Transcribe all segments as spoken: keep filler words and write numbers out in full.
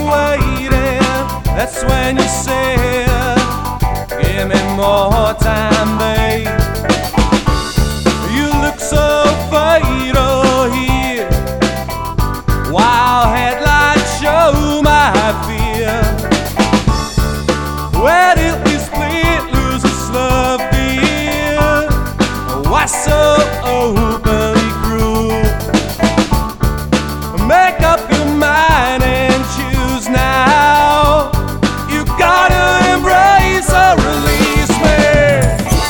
waiting. That's when you said, give me more time, babe. You look so fatal here, while headlights show my fear. Where did we split, lose this love, dear? Why so openly cruel? Make up your mind and choose now. You gotta embrace or release me.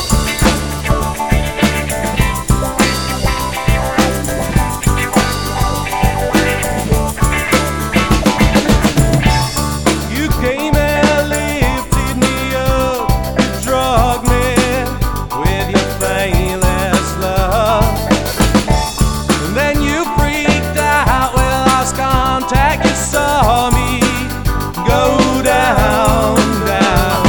You came and lifted me up, you drugged me with your faithless love, and then you freaked out when I lost contact. You saw me go down, down.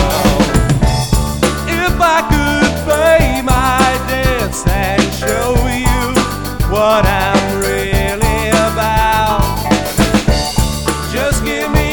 If I could pay my debts and show you what I'm really about, just give me